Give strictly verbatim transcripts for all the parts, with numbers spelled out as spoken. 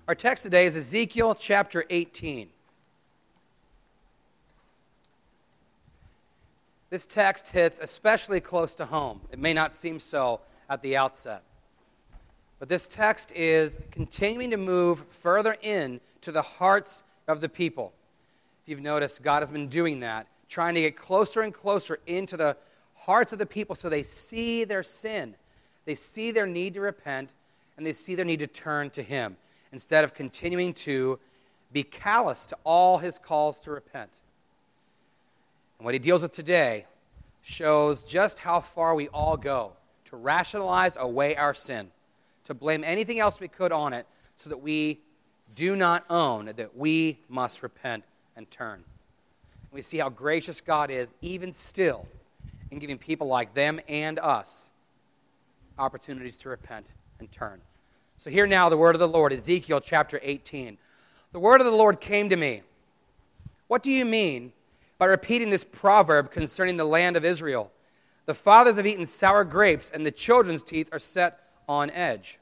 Our text today is Ezekiel chapter eighteen. This text hits especially close to home. It may not seem so at the outset. But this text is continuing to move further in to the hearts of the people. If you've noticed, God has been doing that, trying to get closer and closer into the hearts of the people so they see their sin. They see their need to repent, and they see their need to turn to Him, instead of continuing to be callous to all His calls to repent. And what He deals with today shows just how far we all go to rationalize away our sin, to blame anything else we could on it, so that we do not own that we must repent and turn. We see how gracious God is, even still, in giving people like them and us opportunities to repent and turn. So hear now the word of the Lord, Ezekiel chapter eighteen. The word of the Lord came to me. What do you mean by repeating this proverb concerning the land of Israel? The fathers have eaten sour grapes, and the children's teeth are set on edge.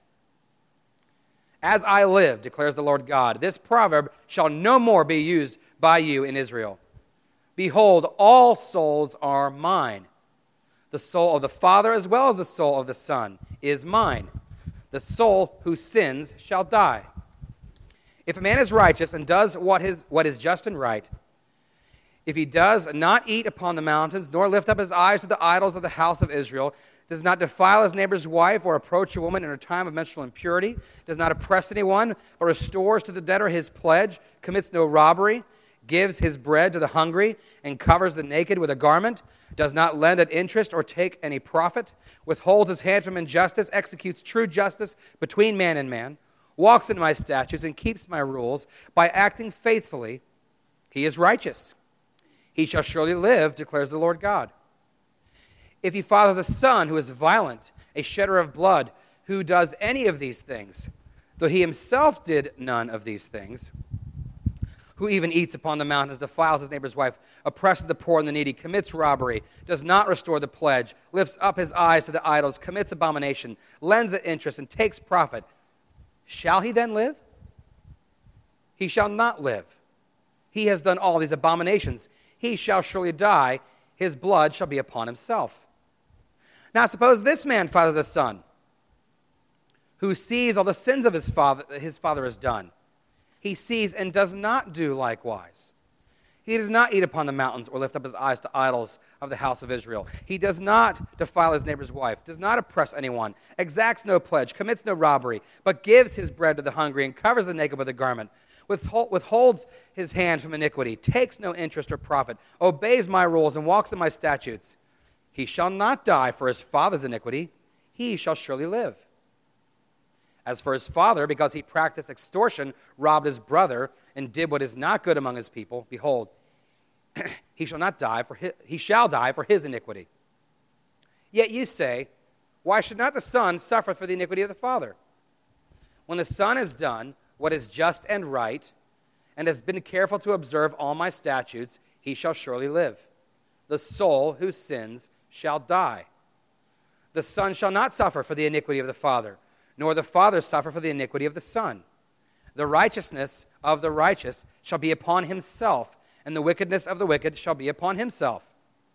As I live, declares the Lord God, this proverb shall no more be used by you in Israel. Behold, all souls are mine. The soul of the Father as well as the soul of the Son is mine. The soul who sins shall die. If a man is righteous and does what is, what is just and right, if he does not eat upon the mountains, nor lift up his eyes to the idols of the house of Israel, does not defile his neighbor's wife or approach a woman in her time of menstrual impurity, does not oppress anyone, or restores to the debtor his pledge, commits no robbery, gives his bread to the hungry, and covers the naked with a garment, does not lend at interest or take any profit, withholds his hand from injustice, executes true justice between man and man, walks in my statutes and keeps my rules by acting faithfully, he is righteous. He shall surely live, declares the Lord God. If he fathers a son who is violent, a shedder of blood, who does any of these things, though he himself did none of these things, who even eats upon the mountains, defiles his neighbor's wife, oppresses the poor and the needy, commits robbery, does not restore the pledge, lifts up his eyes to the idols, commits abomination, lends at interest, and takes profit, shall he then live? He shall not live. He has done all these abominations. He shall surely die. His blood shall be upon himself. Now suppose this man fathers a son who sees all the sins of his father, his father has done. He sees and does not do likewise. He does not eat upon the mountains or lift up his eyes to idols of the house of Israel. He does not defile his neighbor's wife, does not oppress anyone, exacts no pledge, commits no robbery, but gives his bread to the hungry and covers the naked with a garment, withholds his hand from iniquity, takes no interest or profit, obeys my rules and walks in my statutes. He shall not die for his father's iniquity. He shall surely live. As for his father, because he practiced extortion, robbed his brother, and did what is not good among his people, behold, he shall not die for his, he shall die for his iniquity. Yet you say, why should not the son suffer for the iniquity of the father? When the son has done what is just and right, and has been careful to observe all my statutes, he shall surely live. The soul who sins shall die. The son shall not suffer for the iniquity of the father, nor the father suffer for the iniquity of the son. The righteousness of the righteous shall be upon himself, and the wickedness of the wicked shall be upon himself.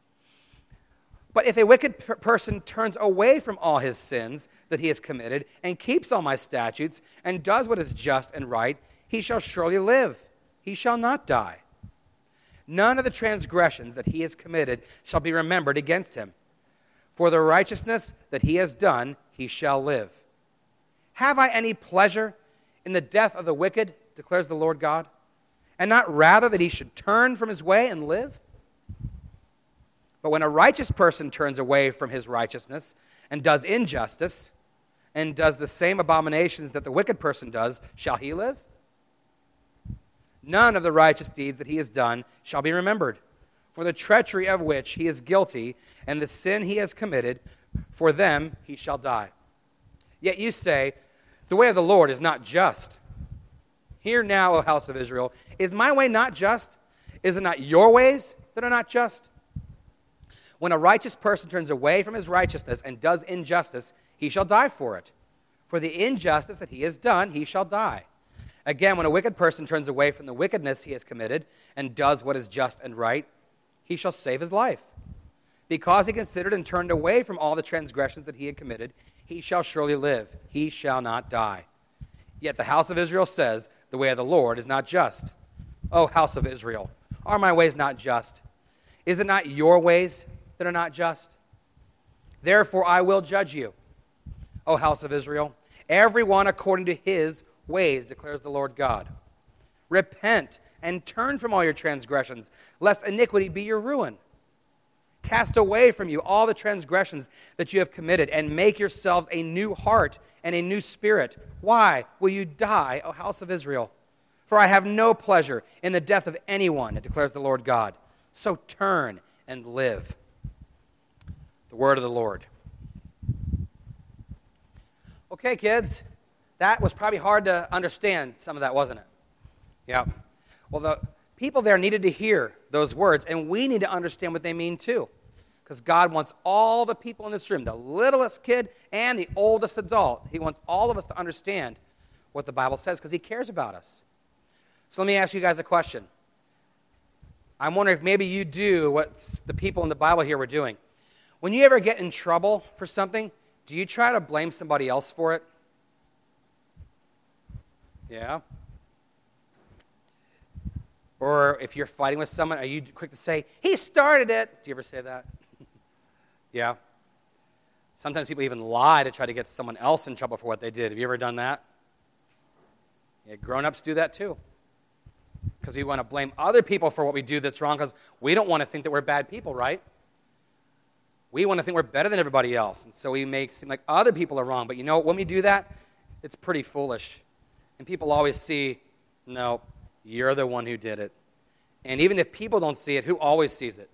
But if a wicked per- person turns away from all his sins that he has committed, and keeps all my statutes, and does what is just and right, he shall surely live. He shall not die. None of the transgressions that he has committed shall be remembered against him. For the righteousness that he has done, he shall live. Have I any pleasure in the death of the wicked, declares the Lord God, and not rather that he should turn from his way and live? But when a righteous person turns away from his righteousness and does injustice and does the same abominations that the wicked person does, shall he live? None of the righteous deeds that he has done shall be remembered, for the treachery of which he is guilty and the sin he has committed, for them he shall die. Yet you say, the way of the Lord is not just. Hear now, O house of Israel, is my way not just? Is it not your ways that are not just? When a righteous person turns away from his righteousness and does injustice, he shall die for it. For the injustice that he has done, he shall die. Again, when a wicked person turns away from the wickedness he has committed and does what is just and right, he shall save his life. Because he considered and turned away from all the transgressions that he had committed, he shall surely live. He shall not die. Yet the house of Israel says, the way of the Lord is not just. O house of Israel, are my ways not just? Is it not your ways that are not just? Therefore I will judge you, O house of Israel, every one according to his ways, declares the Lord God. Repent and turn from all your transgressions, lest iniquity be your ruin. Cast away from you all the transgressions that you have committed, and make yourselves a new heart and a new spirit. Why will you die, O house of Israel? For I have no pleasure in the death of anyone, declares the Lord God. So turn and live. The word of the Lord. Okay, kids, that was probably hard to understand, some of that, wasn't it? Yeah. Well, the people there needed to hear those words, and we need to understand what they mean too. Because God wants all the people in this room, the littlest kid and the oldest adult, he wants all of us to understand what the Bible says because he cares about us. So let me ask you guys a question. I'm wondering if maybe you do what the people in the Bible here were doing. When you ever get in trouble for something, do you try to blame somebody else for it? Yeah? Or if you're fighting with someone, are you quick to say, he started it? Do you ever say that? Yeah? Sometimes people even lie to try to get someone else in trouble for what they did. Have you ever done that? Yeah, grown-ups do that too. Because we want to blame other people for what we do that's wrong because we don't want to think that we're bad people, right? We want to think we're better than everybody else. And so we make it seem like other people are wrong. But you know, when we do that, it's pretty foolish. And people always see, no, you're the one who did it. And even if people don't see it, who always sees it?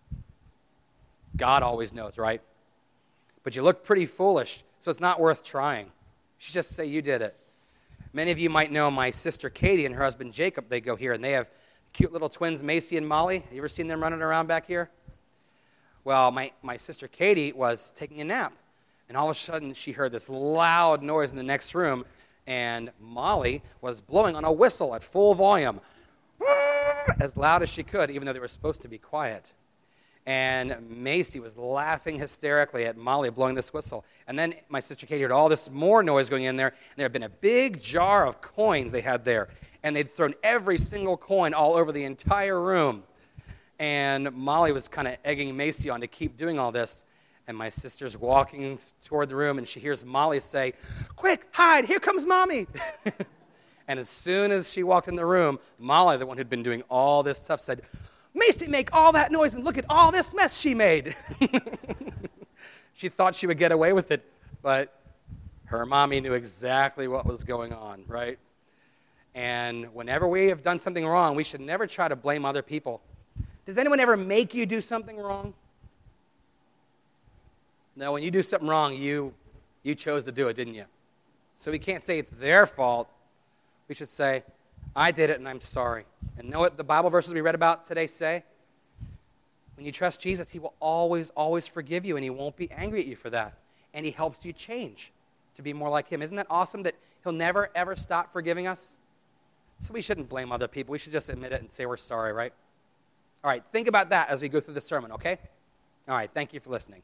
God always knows, right? But you look pretty foolish, so it's not worth trying. You should just say you did it. Many of you might know my sister Katie and her husband Jacob. They go here, and they have cute little twins, Macy and Molly. You ever seen them running around back here? Well, my, my sister Katie was taking a nap, and all of a sudden she heard this loud noise in the next room, and Molly was blowing on a whistle at full volume, as loud as she could, even though they were supposed to be quiet. And Macy was laughing hysterically at Molly blowing this whistle. And then my sister Katie heard all this more noise going in there, and there had been a big jar of coins they had there, and they'd thrown every single coin all over the entire room. And Molly was kind of egging Macy on to keep doing all this. And my sister's walking toward the room, and she hears Molly say, quick, hide, here comes Mommy. And as soon as she walked in the room, Molly, the one who'd been doing all this stuff, said, Macy, make all that noise, and look at all this mess she made. She thought she would get away with it, but her mommy knew exactly what was going on, right? And whenever we have done something wrong, we should never try to blame other people. Does anyone ever make you do something wrong? No, when you do something wrong, you, you chose to do it, didn't you? So we can't say it's their fault. We should say, I did it and I'm sorry. And know what the Bible verses we read about today say? When you trust Jesus, he will always, always forgive you, and he won't be angry at you for that. And he helps you change to be more like him. Isn't that awesome that he'll never, ever stop forgiving us? So we shouldn't blame other people. We should just admit it and say we're sorry, right? All right, think about that as we go through the sermon, okay? All right, thank you for listening.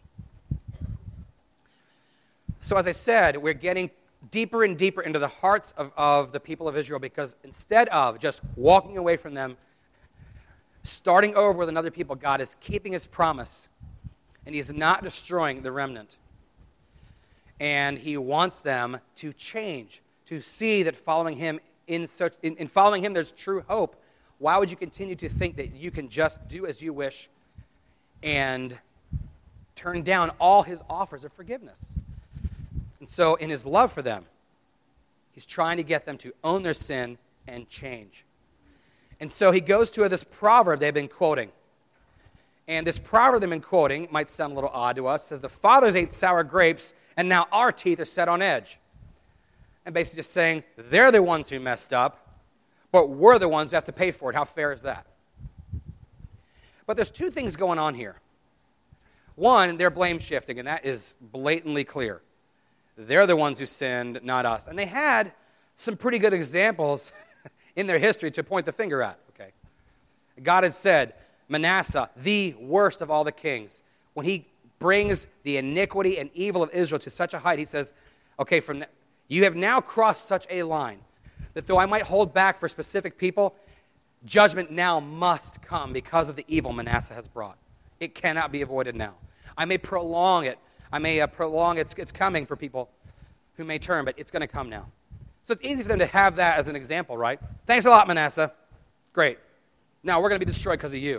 So as I said, we're getting deeper and deeper into the hearts of, of the people of Israel, because instead of just walking away from them, starting over with another people, God is keeping his promise, and he's not destroying the remnant. And he wants them to change, to see that following him in such in, in following him there's true hope. Why would you continue to think that you can just do as you wish and turn down all his offers of forgiveness? And so in his love for them, he's trying to get them to own their sin and change. And so he goes to this proverb they've been quoting. And this proverb they've been quoting might sound a little odd to us. It says, the fathers ate sour grapes, and now our teeth are set on edge. And basically just saying, they're the ones who messed up, but we're the ones who have to pay for it. How fair is that? But there's two things going on here. One, they're blame shifting, and that is blatantly clear. They're the ones who sinned, not us. And they had some pretty good examples in their history to point the finger at. Okay, God had said, Manasseh, the worst of all the kings, when he brings the iniquity and evil of Israel to such a height, he says, okay, from you have now crossed such a line that though I might hold back for specific people, judgment now must come because of the evil Manasseh has brought. It cannot be avoided now. I may prolong it. I may uh, prolong its, its coming for people who may turn, but it's going to come now. So it's easy for them to have that as an example, right? Thanks a lot, Manasseh. Great. Now we're going to be destroyed because of you.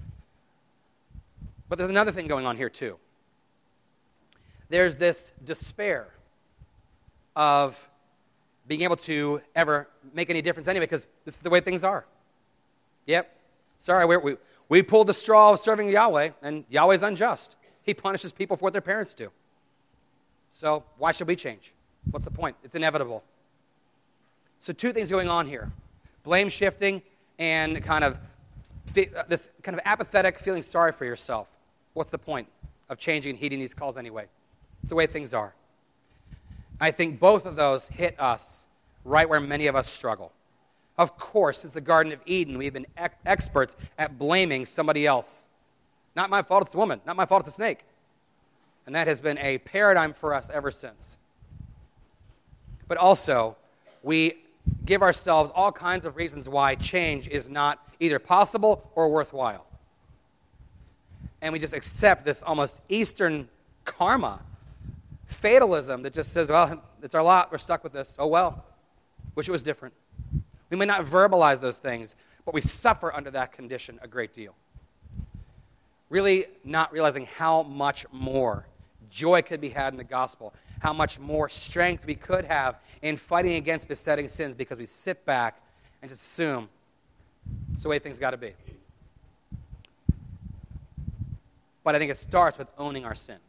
But there's another thing going on here too. There's this despair of being able to ever make any difference anyway, because this is the way things are. Yep. Sorry, we we we pulled the straw of serving Yahweh, and Yahweh's unjust. He punishes people for what their parents do. So why should we change? What's the point? It's inevitable. So two things going on here. Blame shifting and kind of this kind of apathetic feeling sorry for yourself. What's the point of changing and heeding these calls anyway? It's the way things are. I think both of those hit us right where many of us struggle. Of course, since the Garden of Eden, we've been ex- experts at blaming somebody else. Not my fault, it's a woman. Not my fault, it's a snake. And that has been a paradigm for us ever since. But also, we give ourselves all kinds of reasons why change is not either possible or worthwhile. And we just accept this almost Eastern karma, fatalism that just says, well, it's our lot, we're stuck with this. Oh well, wish it was different. We may not verbalize those things, but we suffer under that condition a great deal. Really not realizing how much more joy could be had in the gospel, how much more strength we could have in fighting against besetting sins because we sit back and just assume it's the way things got to be. But I think it starts with owning our sin.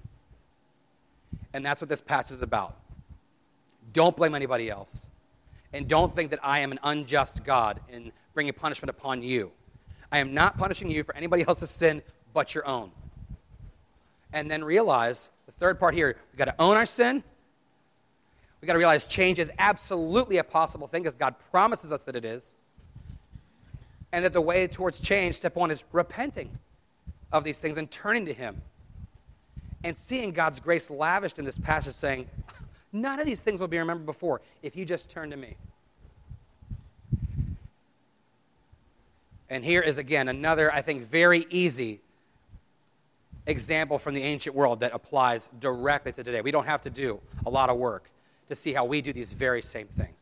And that's what this passage is about. Don't blame anybody else. And don't think that I am an unjust God in bringing punishment upon you. I am not punishing you for anybody else's sin but your own. And then realize, the third part here, we've got to own our sin. We've got to realize change is absolutely a possible thing because God promises us that it is. And that the way towards change, step one, is repenting of these things and turning to Him. And seeing God's grace lavished in this passage saying, none of these things will be remembered before if you just turn to me. And here is, again, another, I think, very easy example from the ancient world that applies directly to today. We don't have to do a lot of work to see how we do these very same things.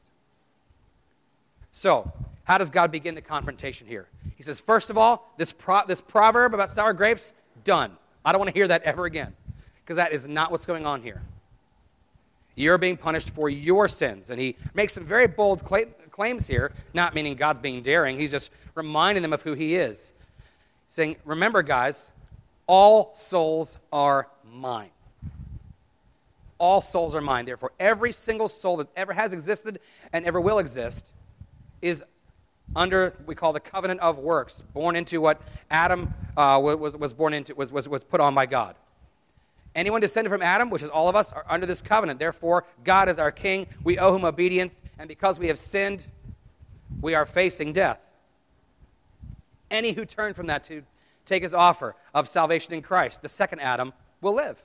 So, how does God begin the confrontation here? He says, first of all, this, pro- this proverb about sour grapes, done. I don't want to hear that ever again, because that is not what's going on here. You're being punished for your sins. And he makes some very bold cla- claims here, not meaning God's being daring. He's just reminding them of who He is. Saying, remember, guys, all souls are mine. All souls are mine. Therefore, every single soul that ever has existed and ever will exist is under, we call the covenant of works, born into what Adam uh, was, was born into, was, was, was put on by God. Anyone descended from Adam, which is all of us, are under this covenant. Therefore, God is our king. We owe Him obedience. And because we have sinned, we are facing death. Any who turn from that to take His offer of salvation in Christ, the second Adam, will live.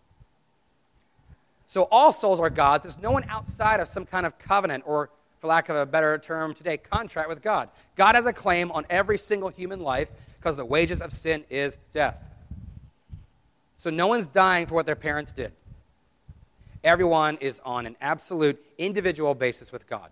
So all souls are God's. There's no one outside of some kind of covenant or, for lack of a better term today, contract with God. God has a claim on every single human life because the wages of sin is death. So no one's dying for what their parents did. Everyone is on an absolute individual basis with God.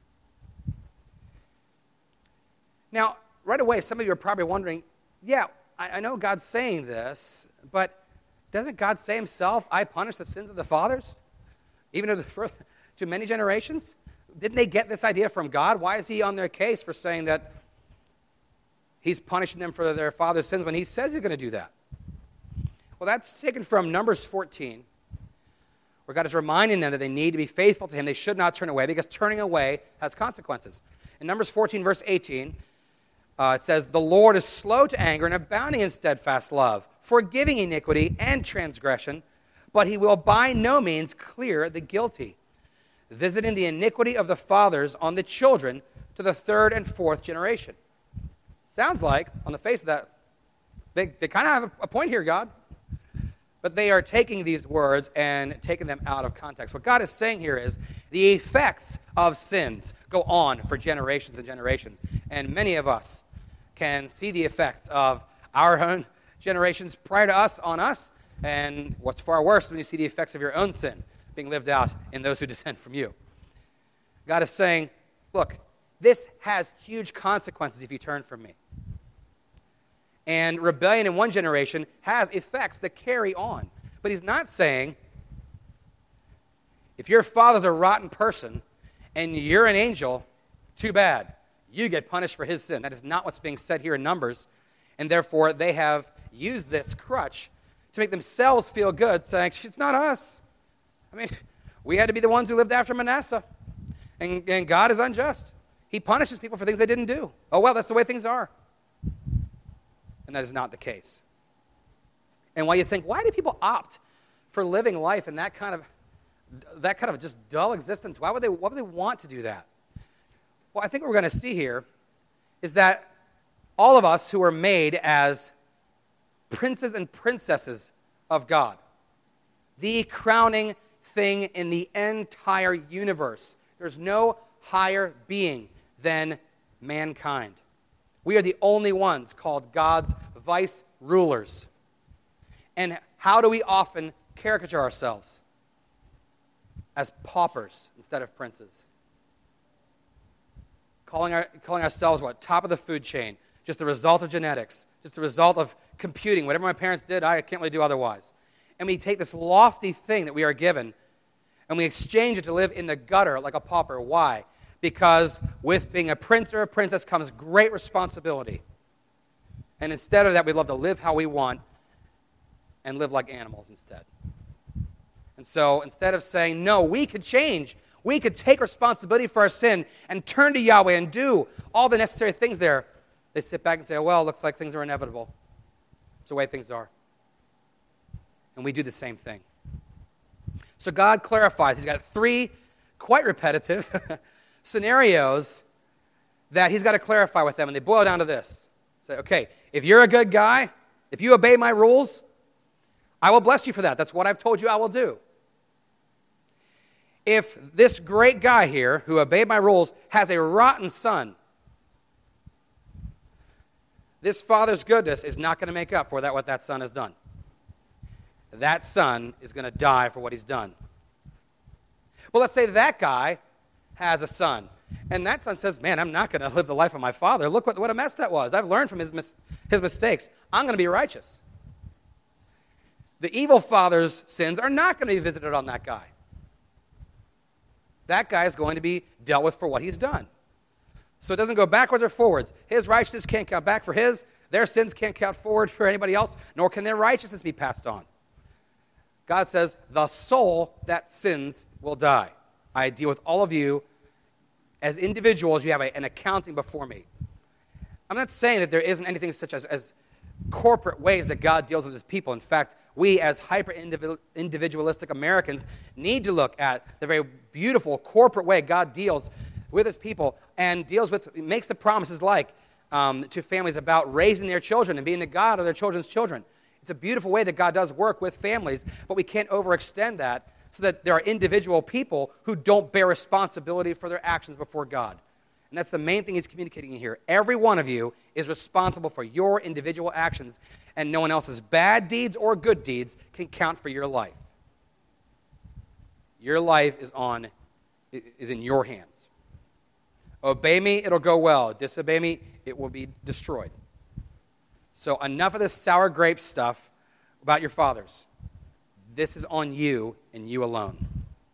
Now, right away, some of you are probably wondering, yeah, I, I know God's saying this, but doesn't God say Himself, I punish the sins of the fathers, even to, the, to many generations? Didn't they get this idea from God? Why is He on their case for saying that He's punishing them for their father's sins when He says He's going to do that? Well, that's taken from Numbers fourteen, where God is reminding them that they need to be faithful to Him. They should not turn away, because turning away has consequences. In Numbers fourteen, verse eighteen, uh, it says, the Lord is slow to anger and abounding in steadfast love, forgiving iniquity and transgression, but He will by no means clear the guilty. visiting the iniquity of the fathers on the children to the third and fourth generation. Sounds like, on the face of that, they, they kind of have a, a point here, God. But they are taking these words and taking them out of context. What God is saying here is the effects of sins go on for generations and generations. And many of us can see the effects of our own generations prior to us on us. And what's far worse when you see the effects of your own sin being lived out in those who descend from you. God is saying, look, this has huge consequences if you turn from me. And rebellion in one generation has effects that carry on. But he's not saying, if your father's a rotten person and you're an angel, too bad. You get punished for his sin. That is not what's being said here in Numbers. And therefore, they have used this crutch to make themselves feel good, saying, it's not us. I mean, we had to be the ones who lived after Manasseh. And, and God is unjust. He punishes people for things they didn't do. Oh, well, that's the way things are. And that is not the case. And while you think, why do people opt for living life in that kind of that kind of just dull existence? Why would they why would they want to do that? Well, I think what we're going to see here is that all of us who are made as princes and princesses of God, the crowning thing in the entire universe. There's no higher being than mankind. We are the only ones called God's vice rulers. And how do we often caricature ourselves? As paupers instead of princes. Calling, our, calling ourselves, what, top of the food chain, just the result of genetics, just the result of computing. Whatever my parents did, I can't really do otherwise. And we take this lofty thing that we are given, and we exchange it to live in the gutter like a pauper. Why? Because with being a prince or a princess comes great responsibility. And instead of that, we love to live how we want and live like animals instead. And so instead of saying, no, we could change, we could take responsibility for our sin and turn to Yahweh and do all the necessary things there, they sit back and say, oh, well, it looks like things are inevitable. It's the way things are. And we do the same thing. So God clarifies. He's got three quite repetitive scenarios that he's got to clarify with them, and they boil down to this. Say, okay, if you're a good guy, if you obey my rules, I will bless you for that. That's what I've told you I will do. If this great guy here, who obeyed my rules, has a rotten son, this father's goodness is not going to make up for that what that son has done. That son is going to die for what he's done. Well, let's say that guy has a son, and that son says, man, I'm not going to live the life of my father. Look what, what a mess that was. I've learned from his, mis- his mistakes. I'm going to be righteous. The evil father's sins are not going to be visited on that guy. That guy is going to be dealt with for what he's done. So it doesn't go backwards or forwards. His righteousness can't count back for his. Their sins can't count forward for anybody else, nor can their righteousness be passed on. God says, the soul that sins will die. I deal with all of you as individuals. You have a, an accounting before me. I'm not saying that there isn't anything such as, as corporate ways that God deals with his people. In fact, we as hyper-individualistic Americans need to look at the very beautiful corporate way God deals with his people and deals with, makes the promises like um, to families about raising their children and being the God of their children's children. It's a beautiful way that God does work with families, but we can't overextend that so that there are individual people who don't bear responsibility for their actions before God. And that's the main thing he's communicating here. Every one of you is responsible for your individual actions, and no one else's bad deeds or good deeds can count for your life. Your life is on is in your hands. Obey me, it'll go well. Disobey me, it will be destroyed. So enough of this sour grape stuff about your fathers. This is on you and you alone.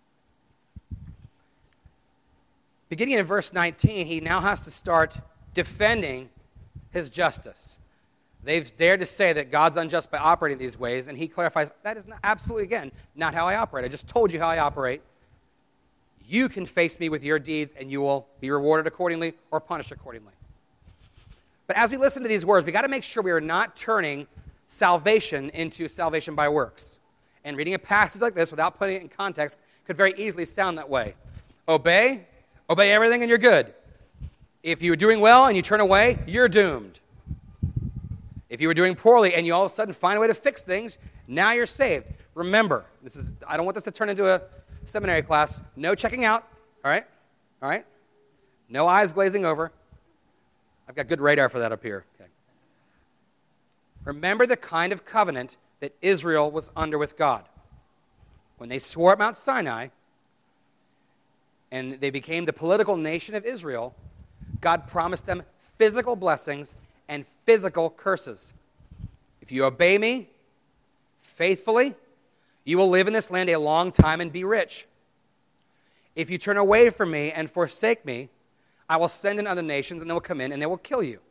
Beginning in verse nineteen, he now has to start defending his justice. They've dared to say that God's unjust by operating these ways, and he clarifies, that is not, absolutely, again, not how I operate. I just told you how I operate. You can face me with your deeds, and you will be rewarded accordingly or punished accordingly. But as we listen to these words, we've got to make sure we are not turning salvation into salvation by works. And reading a passage like this without putting it in context could very easily sound that way. Obey, obey everything and you're good. If you're doing well and you turn away, you're doomed. If you were doing poorly and you all of a sudden find a way to fix things, now you're saved. Remember, this is I don't want this to turn into a seminary class. No checking out, all right? All right? No eyes glazing over. I've got good radar for that up here. Okay. Remember the kind of covenant that Israel was under with God. When they swore at Mount Sinai and they became the political nation of Israel, God promised them physical blessings and physical curses. If you obey me faithfully, you will live in this land a long time and be rich. If you turn away from me and forsake me, I will send in other nations and they will come in and they will kill you.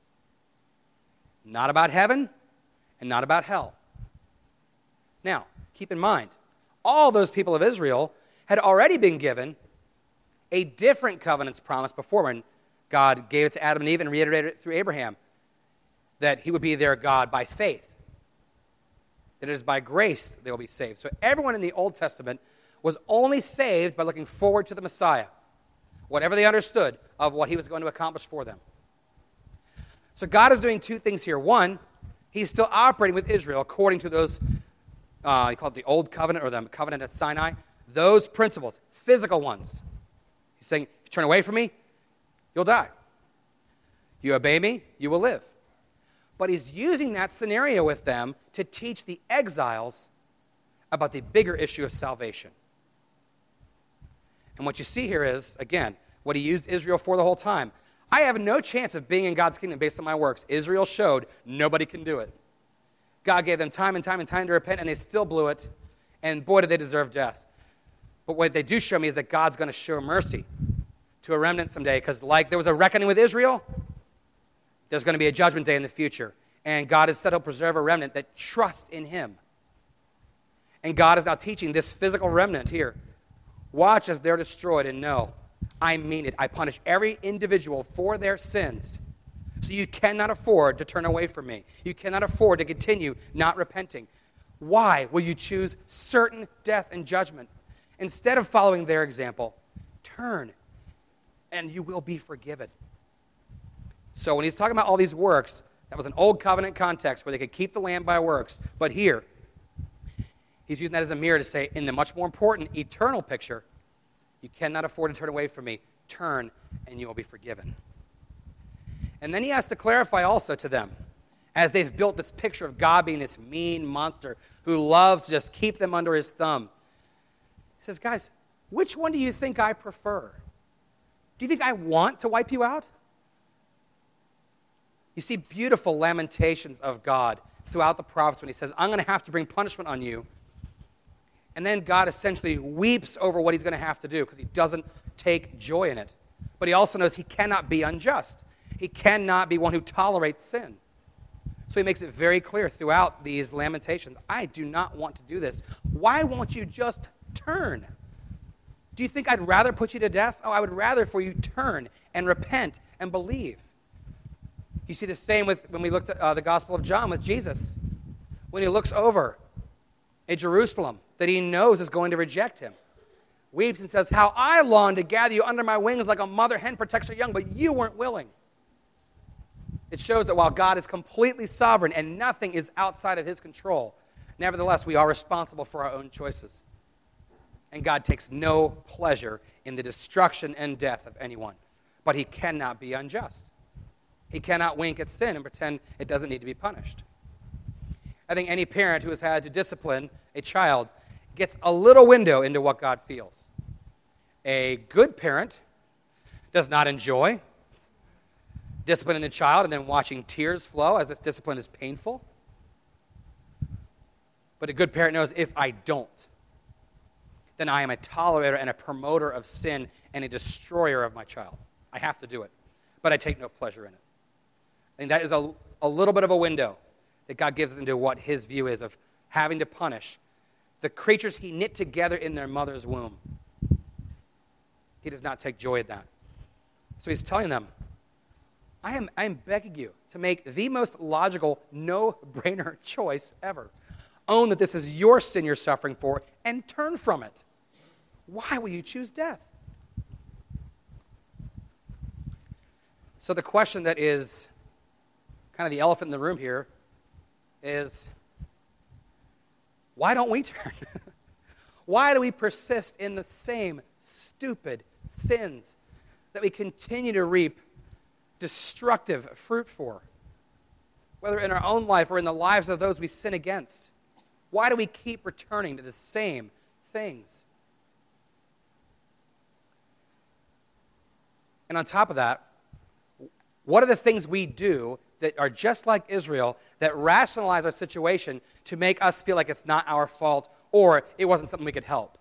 Not about heaven and not about hell. Now, keep in mind, all those people of Israel had already been given a different covenant's promise before when God gave it to Adam and Eve and reiterated it through Abraham, that he would be their God by faith, that it is by grace they will be saved. So everyone in the Old Testament was only saved by looking forward to the Messiah, whatever they understood of what he was going to accomplish for them. So God is doing two things here. One, he's still operating with Israel according to those, uh, he called it the Old Covenant or the Covenant at Sinai, those principles, physical ones. He's saying, if you turn away from me, you'll die. You obey me, you will live. But he's using that scenario with them to teach the exiles about the bigger issue of salvation. And what you see here is, again, what he used Israel for the whole time. I have no chance of being in God's kingdom based on my works. Israel showed nobody can do it. God gave them time and time and time to repent, and they still blew it. And boy, did they deserve death. But what they do show me is that God's going to show mercy to a remnant someday, because like there was a reckoning with Israel, there's going to be a judgment day in the future. And God has said he'll preserve a remnant that trust in him. And God is now teaching this physical remnant here. Watch as they're destroyed and know, I mean it. I punish every individual for their sins. So you cannot afford to turn away from me. You cannot afford to continue not repenting. Why will you choose certain death and judgment? Instead of following their example, turn and you will be forgiven. So when he's talking about all these works, that was an old covenant context where they could keep the land by works. But here, he's using that as a mirror to say, in the much more important eternal picture, you cannot afford to turn away from me. Turn, and you will be forgiven. And then he has to clarify also to them, as they've built this picture of God being this mean monster who loves to just keep them under his thumb. He says, guys, which one do you think I prefer? Do you think I want to wipe you out? You see beautiful lamentations of God throughout the prophets when he says, I'm going to have to bring punishment on you. And then God essentially weeps over what he's going to have to do because he doesn't take joy in it. But he also knows he cannot be unjust. He cannot be one who tolerates sin. So he makes it very clear throughout these lamentations, I do not want to do this. Why won't you just turn? Do you think I'd rather put you to death? Oh, I would rather for you turn and repent and believe. You see the same with when we looked at uh, the Gospel of John with Jesus. When he looks over at Jerusalem that he knows is going to reject him, weeps and says, how I long to gather you under my wings like a mother hen protects her young, but you weren't willing. It shows that while God is completely sovereign and nothing is outside of his control, nevertheless, we are responsible for our own choices. And God takes no pleasure in the destruction and death of anyone. But he cannot be unjust. He cannot wink at sin and pretend it doesn't need to be punished. I think any parent who has had to discipline a child gets a little window into what God feels. A good parent does not enjoy disciplining the child and then watching tears flow as this discipline is painful. But a good parent knows if I don't, then I am a tolerator and a promoter of sin and a destroyer of my child. I have to do it, but I take no pleasure in it. I think that is a, a little bit of a window that God gives us into what his view is of having to punish the creatures he knit together in their mother's womb. He does not take joy in that. So he's telling them, I am, I am begging you to make the most logical, no-brainer choice ever. Own that this is your sin you're suffering for and turn from it. Why will you choose death? So the question that is kind of the elephant in the room here is, why don't we turn? Why do we persist in the same stupid sins that we continue to reap destructive fruit for, whether in our own life or in the lives of those we sin against? Why do we keep returning to the same things? And on top of that, what are the things we do that are just like Israel that rationalize our situation to make us feel like it's not our fault or it wasn't something we could help?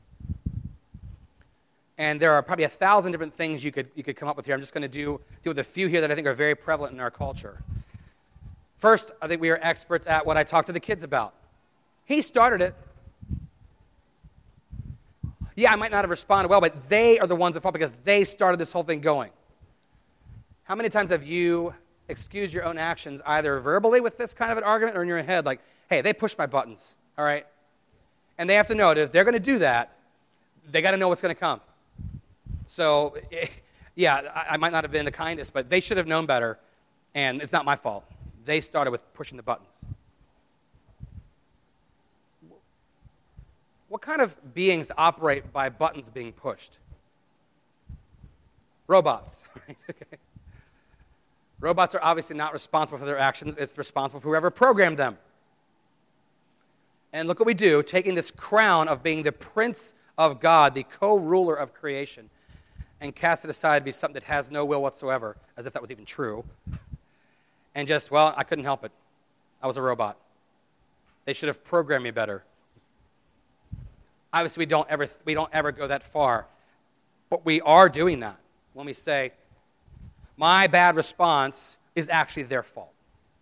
And there are probably a thousand different things you could, you could come up with here. I'm just going to do deal with a few here that I think are very prevalent in our culture. First, I think we are experts at what I talk to the kids about. He started it. Yeah, I might not have responded well, but they are the ones at fault because they started this whole thing going. How many times have you excused your own actions either verbally with this kind of an argument or in your head like, hey, they pushed my buttons, all right? And they have to know that if they're going to do that, they got to know what's going to come. So, yeah, I, I might not have been the kindest, but they should have known better, and it's not my fault. They started with pushing the buttons. What kind of beings operate by buttons being pushed? Robots. Okay. Robots are obviously not responsible for their actions. It's responsible for whoever programmed them. And look what we do, taking this crown of being the prince of God, the co-ruler of creation, and cast it aside to be something that has no will whatsoever, as if that was even true. And just, well, I couldn't help it. I was a robot. They should have programmed me better. Obviously, we don't ever we don't ever go that far, but we are doing that when we say, my bad response is actually their fault.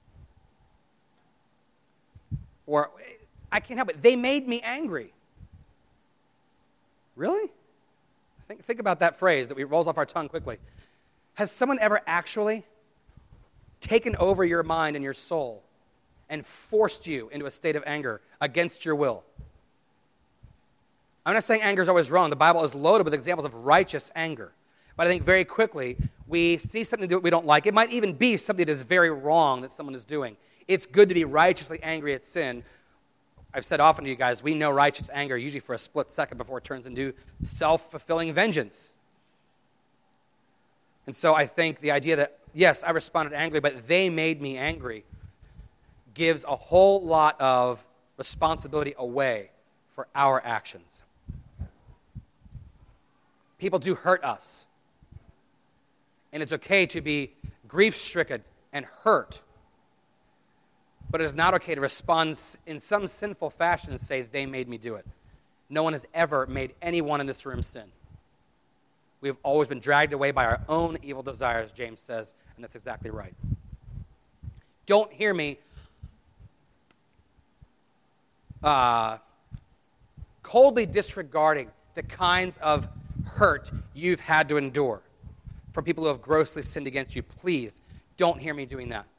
Or, I can't help it, they made me angry. Really? Think, think about that phrase that we rolls off our tongue quickly. Has someone ever actually taken over your mind and your soul and forced you into a state of anger against your will? I'm not saying anger is always wrong. The Bible is loaded with examples of righteous anger. But I think very quickly we see something that we don't like. It might even be something that is very wrong that someone is doing. It's good to be righteously angry at sin. I've said often to you guys, we know righteous anger usually for a split second before it turns into self-fulfilling vengeance. And so I think the idea that, yes, I responded angrily, but they made me angry gives a whole lot of responsibility away for our actions. People do hurt us. And it's okay to be grief-stricken and hurt. But it is not okay to respond in some sinful fashion and say, they made me do it. No one has ever made anyone in this room sin. We have always been dragged away by our own evil desires, James says, and that's exactly right. Don't hear me uh, coldly disregarding the kinds of hurt you've had to endure from people who have grossly sinned against you. Please, don't hear me doing that.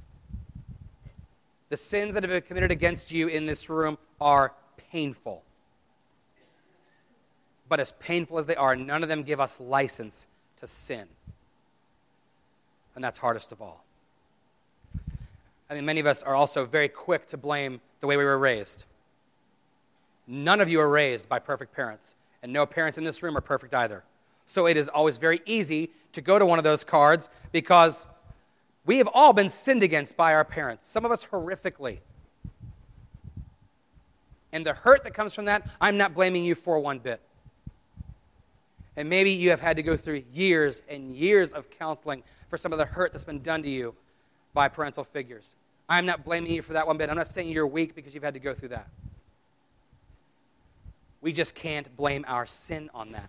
The sins that have been committed against you in this room are painful. But as painful as they are, none of them give us license to sin. And that's hardest of all. I think many of us are also very quick to blame the way we were raised. None of you are raised by perfect parents, and no parents in this room are perfect either. So it is always very easy to go to one of those cards because we have all been sinned against by our parents, some of us horrifically. And the hurt that comes from that, I'm not blaming you for one bit. And maybe you have had to go through years and years of counseling for some of the hurt that's been done to you by parental figures. I'm not blaming you for that one bit. I'm not saying you're weak because you've had to go through that. We just can't blame our sin on that.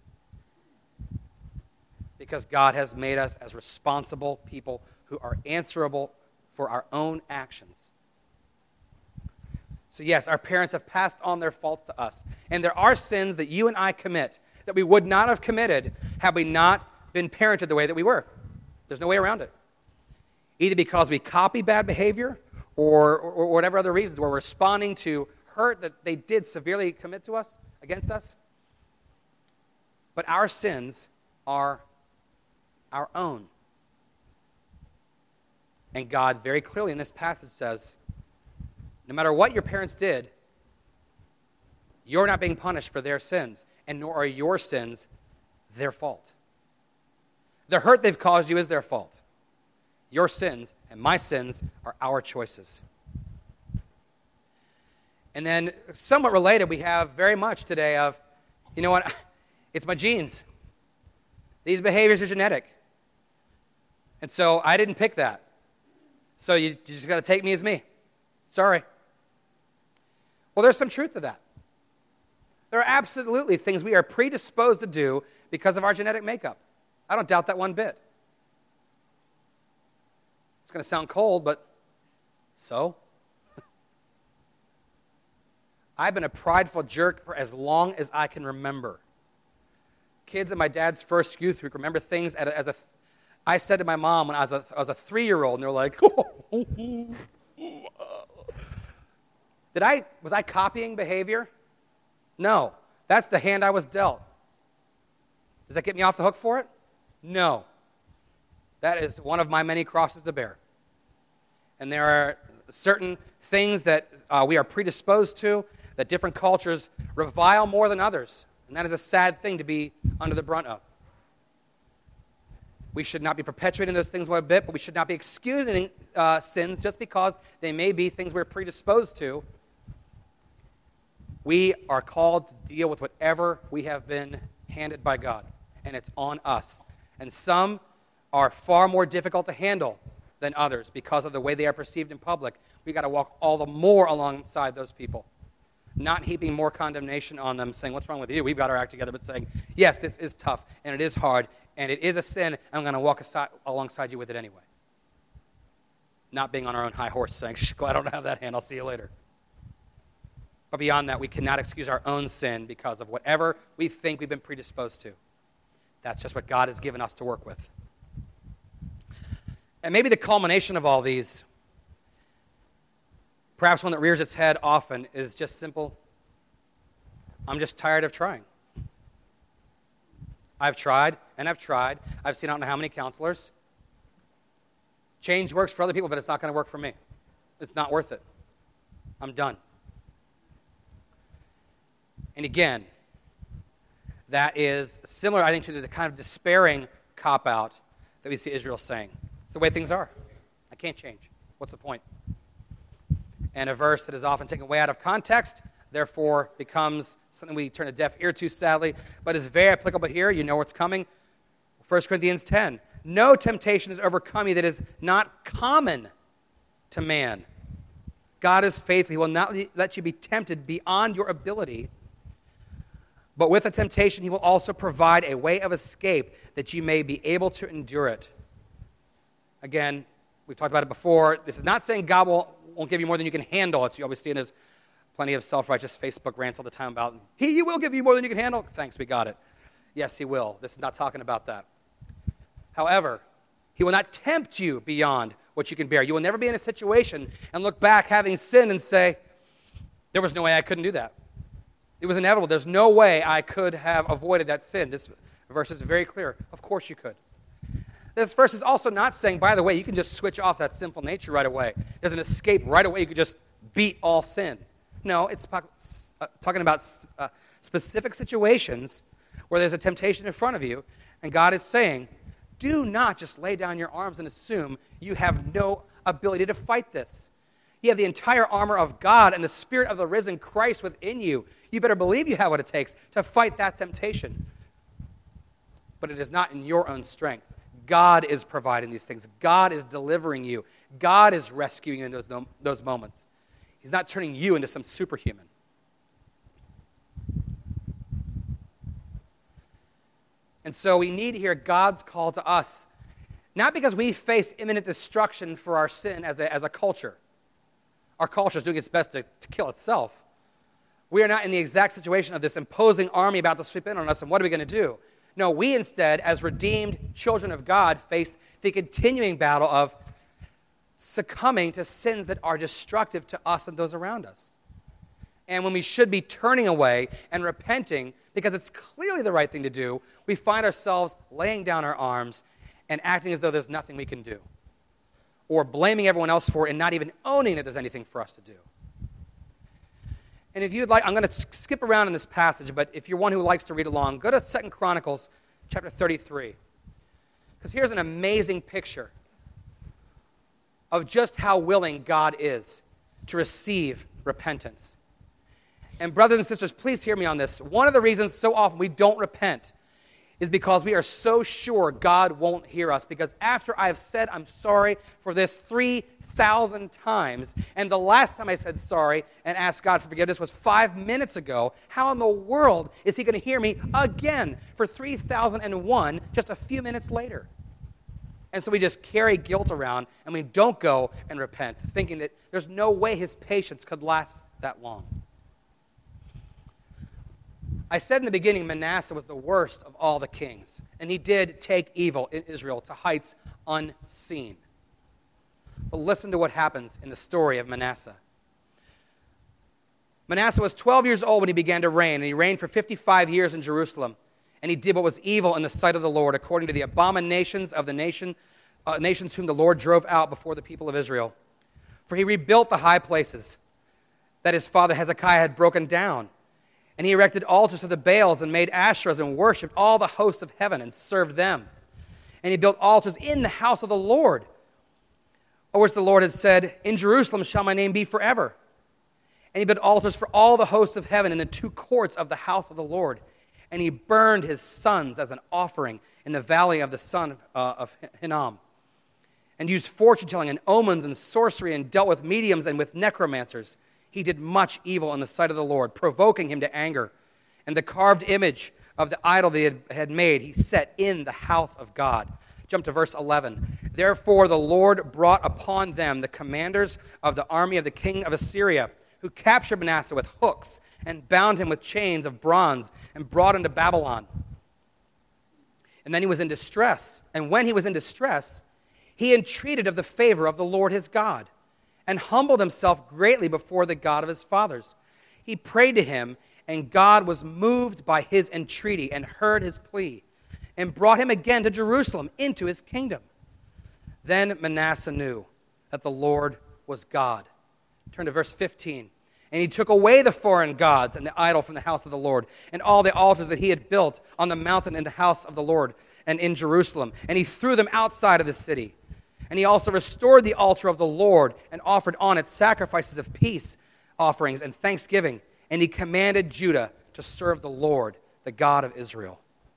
Because God has made us as responsible people who are answerable for our own actions. So yes, our parents have passed on their faults to us. And there are sins that you and I commit that we would not have committed had we not been parented the way that we were. There's no way around it. Either because we copy bad behavior or, or, or whatever other reasons we're responding to hurt that they did severely commit to us, against us. But our sins are our own. And God very clearly in this passage says, no matter what your parents did, you're not being punished for their sins, and nor are your sins their fault. The hurt they've caused you is their fault. Your sins and my sins are our choices. And then, somewhat related, we have very much today of, you know what, it's my genes. These behaviors are genetic. And so I didn't pick that. So you, you just got to take me as me. Sorry. Well, there's some truth to that. There are absolutely things we are predisposed to do because of our genetic makeup. I don't doubt that one bit. It's going to sound cold, but so? I've been a prideful jerk for as long as I can remember. Kids at my dad's first youth group remember things at a, as a, I said to my mom when I was a, I was a three-year-old, and they're like, Did I, was I copying behavior? No. That's the hand I was dealt. Does that get me off the hook for it? No. That is one of my many crosses to bear. And there are certain things that uh, we are predisposed to that different cultures revile more than others. And that is a sad thing to be under the brunt of. We should not be perpetuating those things one bit, but we should not be excusing uh, sins just because they may be things we're predisposed to. We are called to deal with whatever we have been handed by God, and it's on us. And some are far more difficult to handle than others because of the way they are perceived in public. We've got to walk all the more alongside those people, not heaping more condemnation on them, saying, what's wrong with you? We've got our act together, but saying, yes, this is tough, and it is hard, and it is a sin, and I'm going to walk aside, alongside you with it anyway. Not being on our own high horse, saying, glad I don't have that hand, I'll see you later. But beyond that, we cannot excuse our own sin because of whatever we think we've been predisposed to. That's just what God has given us to work with. And maybe the culmination of all these, perhaps one that rears its head often, is just simple, I'm just tired of trying. I've tried, and I've tried. I've seen I don't know how many counselors. Change works for other people, but it's not going to work for me. It's not worth it. I'm done. And again, that is similar, I think, to the kind of despairing cop-out that we see Israel saying. It's the way things are. I can't change. What's the point? And a verse that is often taken way out of context, therefore becomes something we turn a deaf ear to, sadly, but is very applicable here. You know what's coming. First Corinthians ten. No temptation has overcome you that is not common to man. God is faithful. He will not let you be tempted beyond your ability. But with the temptation, he will also provide a way of escape that you may be able to endure it. Again, we've talked about it before. This is not saying God will, won't give you more than you can handle. It's, you always see in his plenty of self-righteous Facebook rants all the time about, he, he will give you more than you can handle. Thanks, we got it. Yes, he will. This is not talking about that. However, he will not tempt you beyond what you can bear. You will never be in a situation and look back having sinned and say, there was no way I couldn't do that. It was inevitable. There's no way I could have avoided that sin. This verse is very clear. Of course you could. This verse is also not saying, by the way, you can just switch off that sinful nature right away. There's an escape right away. You could just beat all sin. No, it's talking about uh, specific situations where there's a temptation in front of you, and God is saying, do not just lay down your arms and assume you have no ability to fight this. You have the entire armor of God and the Spirit of the risen Christ within you. You better believe you have what it takes to fight that temptation. But it is not in your own strength. God is providing these things. God is delivering you. God is rescuing you in those, those moments. He's not turning you into some superhuman. And so we need to hear God's call to us, not because we face imminent destruction for our sin as a, as a culture. Our culture is doing its best to, to kill itself. We are not in the exact situation of this imposing army about to sweep in on us, and what are we going to do? No, we instead, as redeemed children of God, face the continuing battle of succumbing to sins that are destructive to us and those around us. And when we should be turning away and repenting, because it's clearly the right thing to do, we find ourselves laying down our arms and acting as though there's nothing we can do. or blaming everyone else for it and not even owning that there's anything for us to do. And if you'd like, I'm going to skip around in this passage, but if you're one who likes to read along, go to Second Chronicles chapter thirty-three. Because here's an amazing picture of just how willing God is to receive repentance. And brothers and sisters, please hear me on this. One of the reasons so often we don't repent is because we are so sure God won't hear us. Because after I have said I'm sorry for this three thousand times, and the last time I said sorry and asked God for forgiveness was five minutes ago, how in the world is he going to hear me again for three thousand one just a few minutes later? And so we just carry guilt around, and we don't go and repent, thinking that there's no way his patience could last that long. I said in the beginning Manasseh was the worst of all the kings, and he did take evil in Israel to heights unseen. But listen to what happens in the story of Manasseh. Manasseh was twelve years old when he began to reign, and he reigned for fifty-five years in Jerusalem. And he did what was evil in the sight of the Lord, according to the abominations of the nation, uh, nations whom the Lord drove out before the people of Israel. For he rebuilt the high places that his father Hezekiah had broken down. And he erected altars to the Baals and made Asherahs and worshipped all the hosts of heaven and served them. And he built altars in the house of the Lord, of which the Lord had said, in Jerusalem shall my name be forever. And he built altars for all the hosts of heaven in the two courts of the house of the Lord. And he burned his sons as an offering in the valley of the son uh, of Hinnom, and used fortune-telling and omens and sorcery, and dealt with mediums and with necromancers. He did much evil in the sight of the Lord, provoking him to anger. And the carved image of the idol they had, had made, he set in the house of God. Jump to verse eleven. Therefore the Lord brought upon them the commanders of the army of the king of Assyria, who captured Manasseh with hooks and bound him with chains of bronze and brought him to Babylon. And then he was in distress. And when he was in distress, he entreated of the favor of the Lord his God and humbled himself greatly before the God of his fathers. He prayed to him, and God was moved by his entreaty and heard his plea and brought him again to Jerusalem into his kingdom. Then Manasseh knew that the Lord was God. Turn to verse fifteen. And he took away the foreign gods and the idol from the house of the Lord, and all the altars that he had built on the mountain in the house of the Lord and in Jerusalem. And he threw them outside of the city. And he also restored the altar of the Lord and offered on it sacrifices of peace offerings and thanksgiving. And he commanded Judah to serve the Lord, the God of Israel.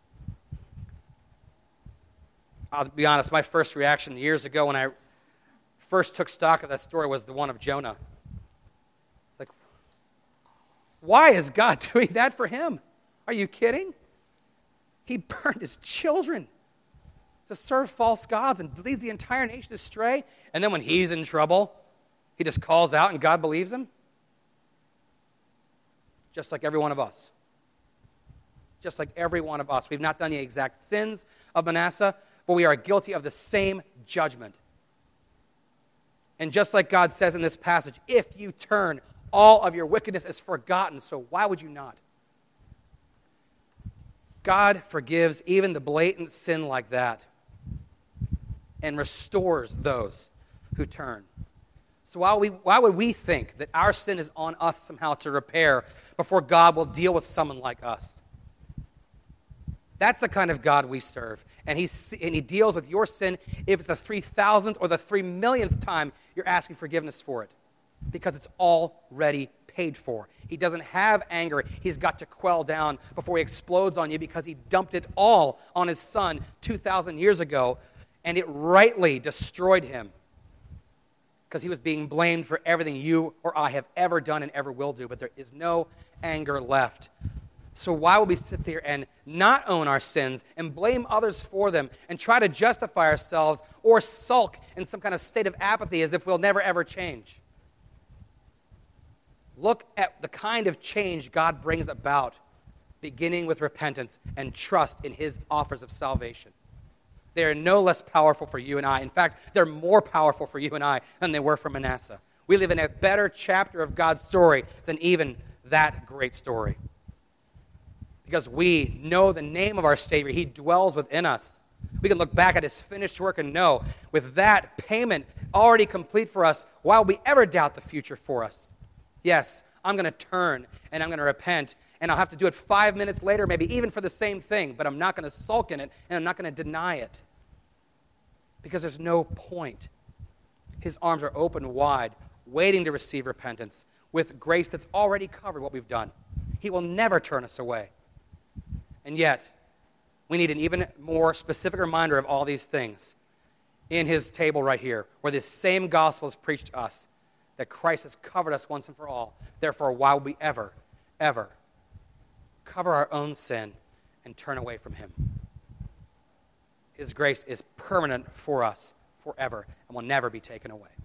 I'll be honest, my first reaction years ago when I first took stock of that story was the one of Jonah. Why is God doing that for him? Are you kidding? He burned his children to serve false gods and leads the entire nation astray. And then when he's in trouble, he just calls out and God believes him? Just like every one of us. Just like every one of us. We've not done the exact sins of Manasseh, but we are guilty of the same judgment. And just like God says in this passage, if you turn, all of your wickedness is forgotten, so why would you not? God forgives even the blatant sin like that and restores those who turn. So why, we, why would we think that our sin is on us somehow to repair before God will deal with someone like us? That's the kind of God we serve. And he, and he deals with your sin if it's the three thousandth or the three millionth time you're asking forgiveness for it. Because it's already paid for. He doesn't have anger he's got to quell down before he explodes on you because he dumped it all on his son two thousand years ago, and it rightly destroyed him because he was being blamed for everything you or I have ever done and ever will do, but there is no anger left. So why would we sit there and not own our sins and blame others for them and try to justify ourselves or sulk in some kind of state of apathy as if we'll never ever change? Look at the kind of change God brings about, beginning with repentance and trust in his offers of salvation. They are no less powerful for you and I. In fact, they're more powerful for you and I than they were for Manasseh. We live in a better chapter of God's story than even that great story. Because we know the name of our Savior. He dwells within us. We can look back at his finished work and know, with that payment already complete for us, why would we ever doubt the future for us? Yes, I'm going to turn and I'm going to repent, and I'll have to do it five minutes later, maybe even for the same thing, but I'm not going to sulk in it, and I'm not going to deny it, because there's no point. His arms are open wide, waiting to receive repentance with grace that's already covered what we've done. He will never turn us away. And yet, we need an even more specific reminder of all these things in his table right here, where this same gospel is preached to us, that Christ has covered us once and for all. Therefore, why would we ever, ever cover our own sin and turn away from him? His grace is permanent for us forever and will never be taken away.